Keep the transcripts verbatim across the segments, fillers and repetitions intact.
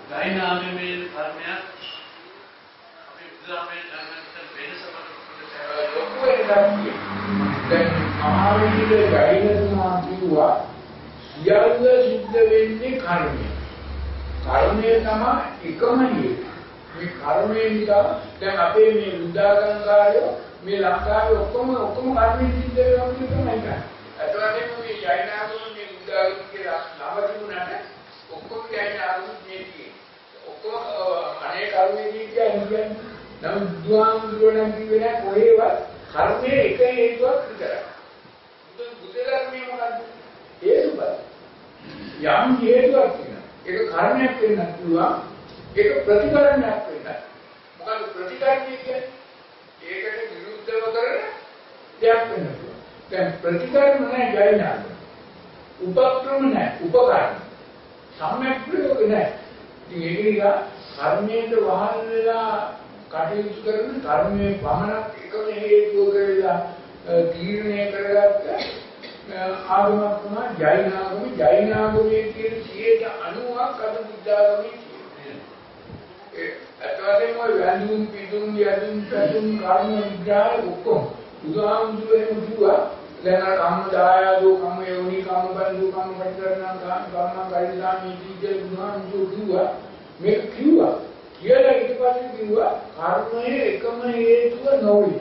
ගායනාමේ කර්මයක් අපි බුදුරාමේ ධර්මයෙන් වෙනස බලන්න දැන් ආවිද ගායනා කිව්වා සියල්ල සිද්ධ වෙන්නේ කර්මය. කර්මය තමයි එකම හේතුව. මේ කර්මයෙන් නිසා දැන් අපේ මේ බුද්ධාගමකාරයෝ මේ ලංකාවේ ඔක්කොම ඔක්කොම කර්මයෙන් සිද්ධ වෙනවා කියන තමයි කියන්නේ. අතවලින් මේ ජෛනාගම මේ බුද්ධාගම කියලා නම තිබුණාට ඔක්කොම ජෛනාගම මේ කියන්නේ. ඔක්කොම අනේ කර්මයේදී කියන්නේ නම් බුදුහාමුදුරුවෝ නම් කිව්වේ නැහැ කොහේවත් කර්මයේ එක හේතුවක් විතරයි. බුදු බුදුදහමේ මොකද්ද? හේතුව. යම් හේතුවක් තියෙනවා. ඒක කර්මයක් වෙන්නත් පුළුවන්. ඒක ප්‍රතිකර්මයක් වෙන්නත්. මොකද ප්‍රතිකර්මය කියන්නේ ඒකට විරුද්ධව කරන දෙයක් වෙන්න පුළුවන්. දැන් ප්‍රතිකර්ම නැහැ ජෛනාගම. උපක්‍රම නැහැ උපකර්ම. සම්‍යක් ප්‍රයෝග නැහැ. ඉතින් ඒක නිසා කර්මයට වහල් වෙලා කටයුතු කරන කර්මයේ පමණක් එකම හේතුව කියලා තීරණය කරගත්ත ආගමක් තමයි ජෛනාගම. ජෛනාගමේ කියන සියයට අනූවක් අද බුද්ධාගමේ තියෙනවා. ඒ අතවලින් ඔය වැඳුම් පිටුම් යදුම් පැතුම් කර්ම විග්‍රහය ඔක්කොම බුදුහාමුදුරුවෝ කිව්වා දැන් අර කම්ම දායාදෝ කම්ම යෝනි කම්ම බන්දු කම්ම පරිකරණං කම්ම පරිදාමි දීජේ බුදුහාමුදුරුවෝ කිව්වා මේක කිව්වා කියලා ඊට පස්සේ කිව්වා කර්මයේ එකම හේතුව නොවේ.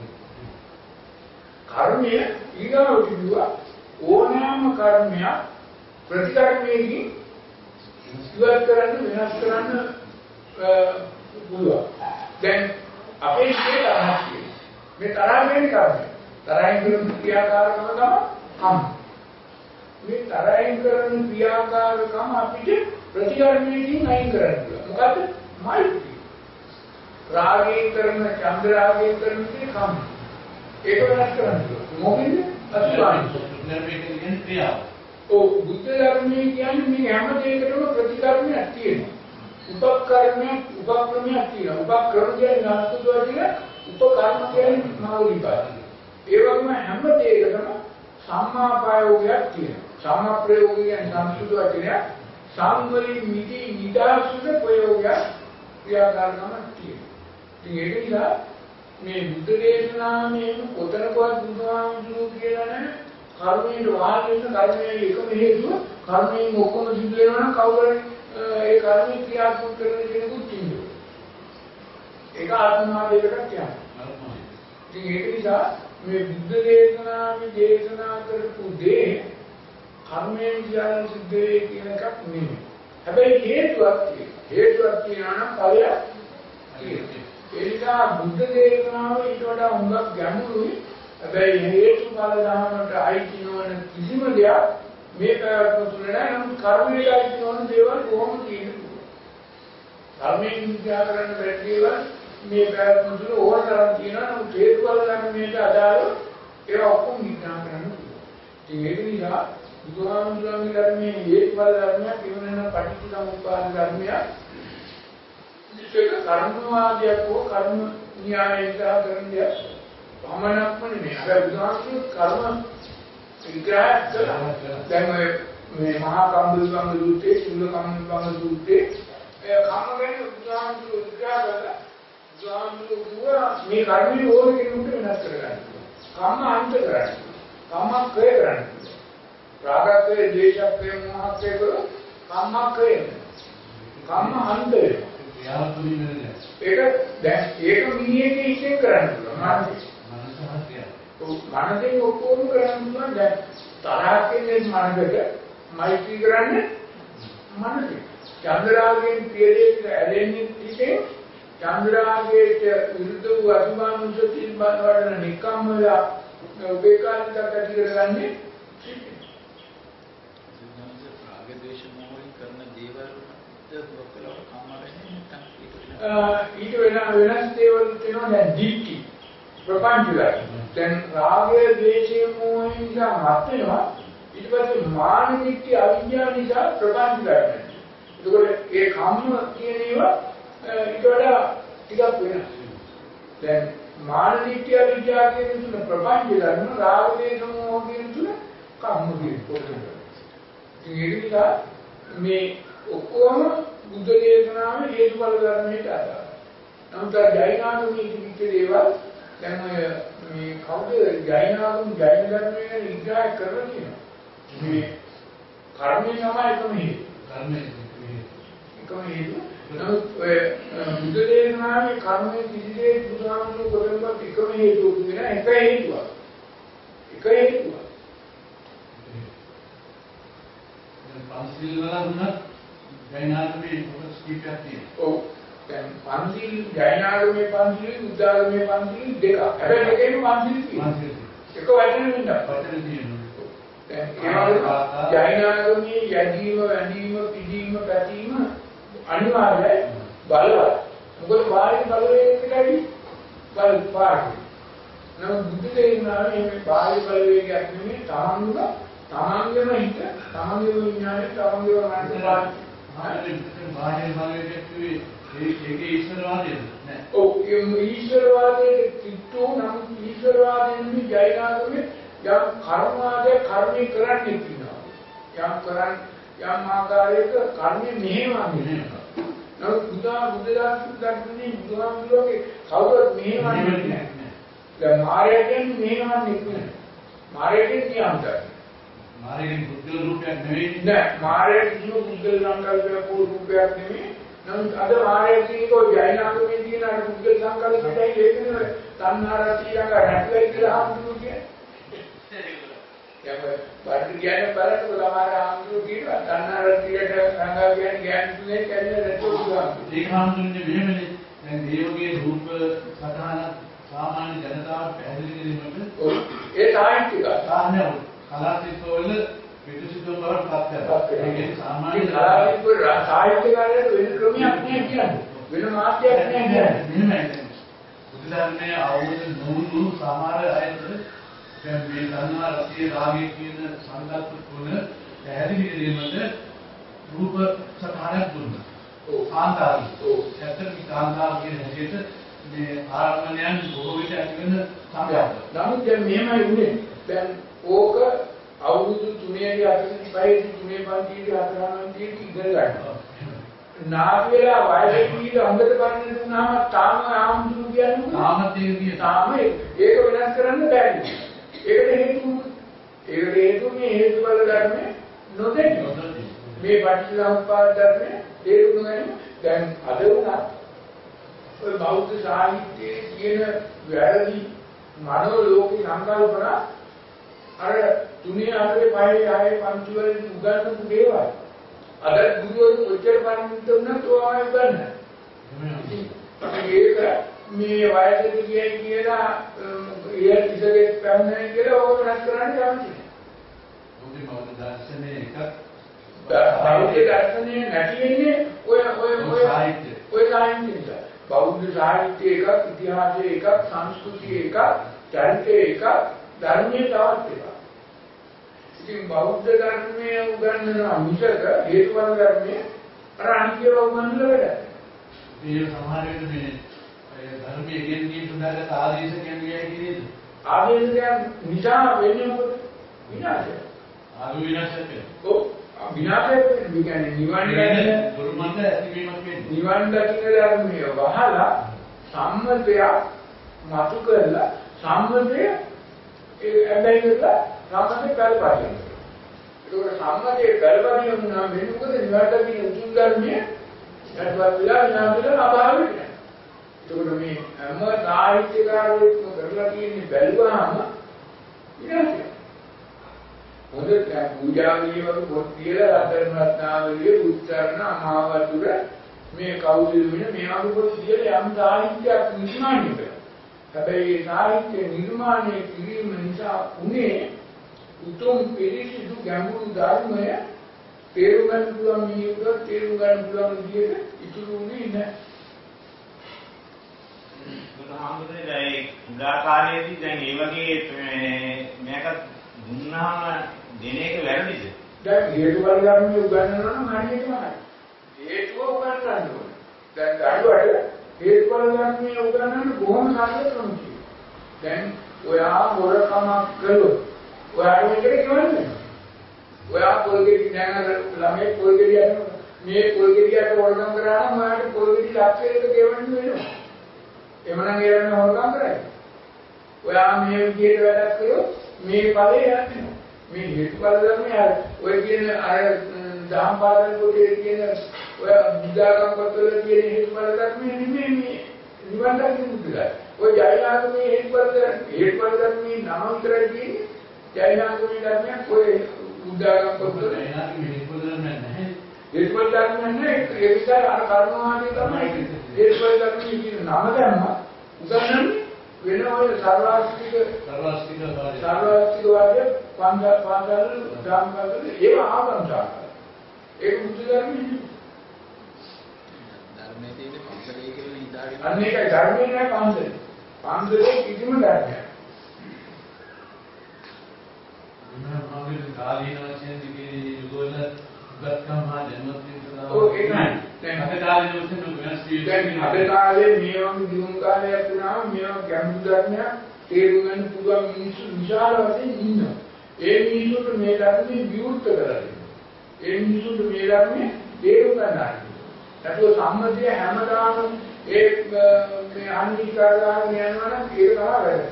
කර්මය ඊගාවට කිව්වා ඕනෑම කර්මයක් ප්‍රතිකර්මයකින් ඉවත් කරන්න වෙනස් කරන්න පුළුවන්. දැන් අපේ ඉතිරි මේ තරහින් කර්මය තරහින් කරන ක්‍රියාකාරකම තමයි කම්. මේ තරහින් කරන ක්‍රියාකාරකම අපිට ප්‍රතිකර්මයකින් අයින් කරන්න පුළුවන්. මොකද මෛත්‍රී රාගයෙන් කරන චන්ද්‍ර රාගයෙන් කරන කම් ඒක වෙනස් කරන්න මොකද අස්වාංශ නිර්වේදයෙන් ක්‍රියාව. ඔව් බුද්ධ ධර්මයේ කියන්නේ මේ හැම දෙයකටම ප්‍රතිකර්මයක් තියෙනවා. උපකර්මයක් උපක්‍රමයක් තියෙනවා. උපක්‍රම කියන්නේ නාස්තුවා කියන උපකර්ම කියන්නේ මාවලිපාද. ඒ වගේම හැම දෙයකටම සම්මා ප්‍රයෝගයක් තියෙනවා. සම්මා ප්‍රයෝගය කියන්නේ නාස්තුවා කියන සම්වලි මිදි නිදාසුද ප්‍රයෝගයක් ක්‍රියාකාරකමක් තියෙනවා. ඉතින් ඒක නිසා මේ බුද්ධ දේශනාවේ කොතනකවත් බුදුහාමුදුරුවෝ කියලා නැහැ කර්මයෙන් වහල් වෙන කර්මයේ එකම හේතුව කර්මයෙන් ඔක්කොම සිද්ධ වෙනවා නම් කවුරුහරි ඒ කර්ම ක්‍රියාත්මක කරන කෙනෙකුත් ඉන්නවා. ඒක ආත්මාවයකට කියනවා. ඉතින් ඒක නිසා මේ බුද්ධ දේශනාවේ දේශනා කරපු දේ කර්මයෙන් කියන සිද්ධ වේ කියන එකක් නෙමෙයි. හැබැයි හේතුවක් තියෙනවා. හේතුවක් තියෙනවා නම් ඵලයක් තියෙනවා. ඒ නිසා බුද්ධ දේශනාව ඊට වඩා හුඟක් ගැඹුරුයි. හැබැයි හේතුඵල ධර්මයට අයිති නොවන කිසිම දෙයක් මේ පැවැත්ම තුළ නැහැ. නමුත් කර්මයට අයිති නොවන දේවල් කොහොමද තියෙන්නේ? කර්මයෙන් විද්‍යා කරන්න බැරි දේවල් මේ පැවැත්ම තුළ ඕන තරම් තියෙනවා. නමුත් හේතුඵල ධර්මයට අදාළව ඒවා ඔක්කොම විග්‍රහ කරන්න පුළුවන්. ඉතින් ඒක නිසා බුදුහාමුදුරන්ගේ ධර්මයේ හේතුඵල ධර්මයක් කියවෙන පටිච්චසමුප්පාද ධර්මයක් ඒක කර්මවාදයක් හෝ කර්ම න්‍යායයට කරන දෙයක් පමණක්ම නෙමෙයි. හැබැයි බුදුහාමුදුරුවෝ කර්ම විග්‍රහ කළා. දැන් මේ මහා කම්බුල්වංග සූත්‍රයේ, සුල්ල කම්බුල්වංග සූත්‍රයේ ඒ කර්ම ගැන බුදුහාමුදුරුවෝ විග්‍රහ කළා. බුදුහාමුදුරුවෝ මේ කර්මයේ ඕන කෙනෙකුට වෙනස් කරගන්න. කම්ම අන්ත කරන්න. කම්ම ක්‍රය කරන්න. රාගක්‍රය, ද්වේෂක්‍රය, මෝහක්‍රය කර කම්මක්‍රය. කම්ම අන්ත වෙනවා. ඒක දැන් ඒක මිනිහේ ඉතින් කරන්න පුළුවන්. මනස මනස මනසෙන් ඔක්කොම කරන්න පුළුවන්. දැන් තරහකින්නේ මනසට මෛත්‍රී කරන්නේ මනසෙන්. චන්ද්‍රාගයෙන් පියදේට ඇලෙන්නේ ඉතින් චන්ද්‍රාගයට විරුද්ධ වූ අසුභානුසතින් බවවන නිකම්ම වේලා උපේකාරික ඇති කරගන්නේ සිටින්. රාග ද්වේෂ මොහොන් කරන දේවල් ඊට වෙන වෙනස් දේවල් තියෙනවා. දැන් දික්ටි ප්‍රපංචය. දැන් රාගය ද්වේෂය මොහොන් නිසා මත වෙනවා. ඊට පස්සේ මාන දික්ටි අවිද්‍යාව නිසා ප්‍රපංච කරනවා. ඒකෝට ඒ කම්ම කියන ඒවා ඊට වඩා ටිකක් වෙනස්. දැන් මාන දික්ටි අවිද්‍යාව කියන තුන ප්‍රපංච කරනවා. රාග ද්වේෂ මොහොන් කියන තුන කම්ම කියන පොතේ. ඒක නිසා මේ ඔක්කොම බුද්ධ නාමය හේතුඵල ධර්මයට අදාළයි. නමුත් ජෛනාගමී කිච්ච දේවල් දැන් ඔය මේ කවුද ජෛනාගම ජෛන ධර්මයේ ගැන විග්‍රහ කරලා තියෙනවා. මේ කර්මය තමයි එකම හේතුව. කර්මය එකම හේතුව. නමුත් ඔය බුදු දේශනාවේ කර්මයේ කිසිදේ බුදුහාමුදුරුවෝ කොටවත් එකම හේතුව කියන එක හේතුවක්. එක හේතුවක්. පන්සිල් වල වුණත් ජෛනාගමේ කොටස් කීපයක් තියෙනවා. ඔව්. දැන් පන්සිල් ජෛනාගමේ පන්සිල් බුද්ධාගමේ පන්සිල් දෙක. හැබැයි දෙකේම පන්සිල් තියෙනවා. එක වචන වෙනවා. වචන තියෙනවා. දැන් ඒ වගේ ජෛනාගමේ යැදීම, වැඳීම, පිදීම, පැතීම අනිවාර්යයි බලවත්. මොකද බාහිර බලවේගයකදී බල පාඩු. නමුත් බුද්ධ දේශනාවේ මේ බාහිර බලවේගයක් නෙමෙයි තමන්ගම තමන්ගම හිත, තමන්ගම විඥානය, තමන්ගම මනස බාහිර බලවේගයක් කිව්වේ ඒකේ ඊශ්වරවාදයද නෑ. ඔව් ඒ ඊශ්වරවාදයේ කිට්ටු නම් ඊශ්වරවාදයෙන් ජෛනාගමේ යම් කර්මාදේ කර්මී කරන්නේ කියනවා. යම් කරන් යම් ආකාරයක කර්මී මෙහෙවන්නේ නෑ. නමුත් බුදා බුදුදාස සුද්ධන්නේ බුදුහාමුදුරුවෝගේ කවුරුත් මෙහෙවන්නේ නෑ. දැන් මායයෙන් මෙහෙවන්නේ නෑ. මායයෙන් කියන්ට. මායයෙන් බුද්ධ රූපයක් නෙවෙයි නෑ. මායයෙන් කිසිම බුද්ධ සංකල්පයක් හෝ රූපයක් නෙවෙයි. නමුත් අද මායයෙන් කියනකො ජෛනාගමේ තියෙන අර බුද්ධ සංකල්පයයි ඒකනේ තණ්හාරතියක රැටලයි කියලා හඳුන්වන්නේ. යම බාහිර ඥාන බලන්න කොළමාර ආම්දුරු කියනවා තණ්හාරතියට සංගා කියන්නේ ඥාන තුනේ කැන්නේ රැටෝ දුවා. ඒක හඳුන්වන්නේ මෙහෙමනේ. දැන් දේවගේ රූප සතහන සාමාන්‍ය ජනතාවට පැහැදිලි කිරීමට ඔව් ඒ සාහිත්‍යක සාහනය කලාත්මකවල විකසිතව බවට පත් කරනවා. ඒක සාමාන්‍ය කලාත්මක සාහිත්‍යකාරයට වෙන ක්‍රමයක් නෑ කියන්නේ. වෙන මාධ්‍යයක් නෑ කියන්නේ. මෙහෙමයි. බුදුදහමේ අවබෝධ නොවුණු සමහර අයට දැන් මේ ධර්මා රතිය රාගයේ කියන සංකල්ප තුන පැහැදිලි කිරීමට රූප සතහනක් දුන්නා. ඔව් කාන්තාවයි. ඔව් ඇත්තටම කාන්තාව කියන හැටියට මේ ආරම්භණයන් බොහෝ විට ඇති වෙන සංකල්ප. නමුත් දැන් මෙහෙමයි උනේ. දැන් ඕක අවුරුදු තුනේ හතරේ පහේ තුනේ පන්තියේ හතරාන්තියේ ඉගෙන ගන්නවා. නාස් වෙලා වයසේ කීලා හොඳට බලන්න දුන්නාම තාම ආම්දුරු කියන්නේ තාමත් ඒක කියන තාම ඒක වෙනස් කරන්න බැහැ. ඒකට හේතුව ඒකට හේතුව මේ හේතුඵල ධර්මයේ නොදැනීම. මේ පටිච්චසමුප්පාද ධර්මයේ තේරුම් ගන්න දැන් අද වුණා ඔය බෞද්ධ සාහිත්‍යයේ කියන වැරදි මනෝ ලෝකී සංකල්පන අර තුනේ හතරේ පහේ ආයේ පන්ති වලින් උගන්වපු දේවල් අද ගුරුවරු කොච්චර පරිණත වුණත් ඔයාම ගන්න. ඒක මේ වයසට ගියයි කියලා ඒ ඉස්සරේ පැන්නේ කියලා ඕක වෙනස් කරන්න යන්නේ. මොකද මම දර්ශනේ එකක් බෞද්ධ දර්ශනේ නැති වෙන්නේ ඔය ඔය ඔය සාහිත්‍ය. ඔය සාහිත්‍ය. බෞද්ධ සාහිත්‍ය එකක්, ඉතිහාසය එකක්, සංස්කෘතිය එකක්, චරිතය එකක්, ධර්මයේ තවත් එකක්. ඉතින් බෞද්ධ ධර්මයේ උගන්වන මිසක හේතුඵල ධර්මයේ අර අනිත්‍යව උගන්වලා වැඩ. මේ සමහර වෙලෙ මේ ධර්මයේ ගෙන්වීම සඳහා ආදේශ කියන්නේ නේද? ආදේශයන් නිසා වෙන්නේ මොකද? විනාශය. ආදු විනාශයක් වෙනවා. ඔව් විනාශය කියන්නේ නිවන් දකින දුර්මන්ද ඇතිවීමක් වෙන්නේ. නිවන් දකින ධර්මයේ වහලා සම්මතය මතු කරලා සම්මතය ඒ හැබැයි කරලා සම්මතේ පරිපාලනය. ඒක සම්මතේ පරිපාලනය වුණා වෙන මොකද නිවන් දකින උතුම් ධර්මයේ යටවත් විලා විනාශයෙන් අභාවය නැහැ. ඒකට මේ හැම සාහිත්‍යකාරයෙක්ම කරලා තියෙන්නේ බැලුවාම විනාශය. මොකද පූජා වීමක පොත් කියලා රත්න රත්නාවලිය උච්චාරණ අමාවතුර මේ කවුද වෙන මේ අනුපොත් කියලා යම් සාහිත්‍යයක් නිර්මාණය කරනවා. හැබැයි ඒ සාහිත්‍ය නිර්මාණය කිරීම නිසා උනේ උතුම් පිරිසිදු ගැඹුරු ධර්මය තේරුම් ගන්න පුළුවන් මිනිහෙකුට තේරුම් ගන්න පුළුවන් විදිහට ඉතුරු වෙන්නේ නැහැ. බුදුහාමුදුරනේ දැන් ඒ උදා කාලයේදී දැන් මේ වගේ මේක දුන්නාම දෙන එක වැරදිද? දැන් හේතුඵල ධර්මයේ උගන්වනවා නම් හරියටමයි. හේතුව උගන්වන්න ඕනේ. දැන් ගාඩුවට හේතුඵල ධර්මයේ උගන්වන්න බොහොම සාර්ථක ක්‍රම තියෙනවා. දැන් ඔයා මොරකමක් කළොත් ඔයාට මේකට කියවන්නේ. ඔයා පොල්ගෙඩි නෑන ළමයි පොල්ගෙඩි යන මේ පොල් ගෙඩියට වළඳන් කරා නම් මට පොල් ගෙඩි ලක්ෂයක ගෙවන්න වෙනවා. එමනම් ඒරන්නේ වළඳන් කරයි. ඔයා මේ විදියට වැඩක් කරොත් මේ ඵලය යන්නේ. මේ හේතුඵල ධර්මය ඔය කියන අර දහම් පාඩම් පොතේ කියන ඔය විදාගම් පොතවල කියන හේතුඵල ධර්මය නෙමෙයි මේ නිවන් දකින්න උදලා. ඔය ජෛනාගමේ හේතුඵල හේතුඵල ධර්මයේ නම විතරයි කියන්නේ. ජෛනාගමේ ධර්මයක් ඔය විදාගම් පොතවල ජෛනාගමේ හේතුඵල ධර්මයක් නැහැ. හේතුඵල ධර්මයක් නැහැ. ඒ විතර අර කර්මවාදී තමයි හේතුඵල ධර්මයේ කියන නම දැම්මා. උදාහරණයක් වෙන ඔය සර්වාස්තික සර්වාස්තික වාදය සර්වාස්තික වාදය පංච පංචල් ධම්මවල ඒව ආගන්තුක ඒක බුද්ධ ධර්මයේ ධර්මයේ තියෙන පංචලයේ කියලා ඉඳාගෙන අන්න ඒකයි ධර්මයේ නෑ පංචලේ පංචලේ කිසිම ධර්මයක් මොනවාගේ කාලීන වශයෙන් දිගේ යුගවල ගත්කම් හා ජනමත්වයෙන් ඔව් ඒක නෑ දැන් අද කාලේ වශයෙන් වෙනස් වී දැන් අද කාලේ මේ වගේ දියුණු කාලයක් වුණාම මේවා ගැඹුරු ධර්මයක් තේරුම් ගන්න පුළුවන් මිනිස්සු විශාල වශයෙන් ඉන්නවා. ඒ මිනිස්සුන්ට මේ ධර්මයේ විවෘත කරගන්න. ඒ මිනිස්සුන්ට මේ ධර්මයේ තේරුම් ගන්න. නැතුව සම්මතිය හැමදාම ඒ මේ අනිකාරාගෙන යනවා නම් ඒක තමයි වැඩ.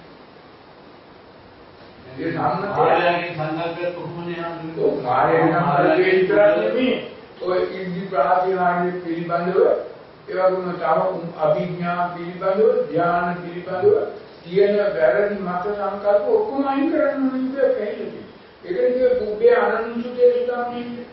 ඒ සම්මතිය ආයතනයේ සංකල්ප කොහොමද යන්නේ? ඔව් මායේ නම් බලයේ විතරක් නෙමෙයි. ඔය ඉන්දි ප්‍රාතිහාර්ය පිළිබඳව ඒ වගේම තව අභිඥා පිළිබඳව ධ්‍යාන පිළිබඳව තියෙන වැරදි මත සංකල්ප ඔක්කොම අයින් කරන්න ඕනේ කියලා. ඒකේ කිය පුබ්බේ අනන්‍යසුතේ ස්ථාපින්නේ.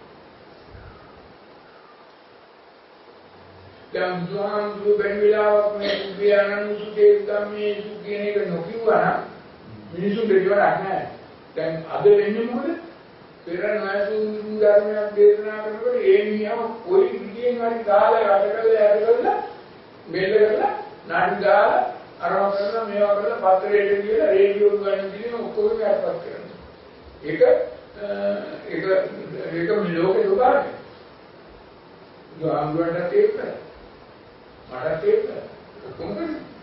දැන් දුහාන්තු බෙන්විලාවක් මේ පුබ්බේ අනන්‍යසුතේ ස්ථාපින්නේ කියන එක නොකියුවා නම් මිනිසුන් දෙවිවරක් නැහැ. දැන් අද වෙන්නේ මොකද? පෙර නායකුන් ධර්මයක් දේශනා කරනකොට ඒ මිනිහව කොයි විදියෙන් හරි දාලා රට කරලා යට කරලා මෙල්ල කරලා නාටි දාලා අරම කරලා මේවා කරලා පත්‍රයට කියලා රේඩියෝ ගන්න දින ඔක්කොම යටපත් කරනවා. ඒක ඒක ඒක මේ ලෝකේ දුකාරයි. ගාම්බුරට තේරෙන්න. මට තේරෙන්න. ඔක්කොම කරන්නේ.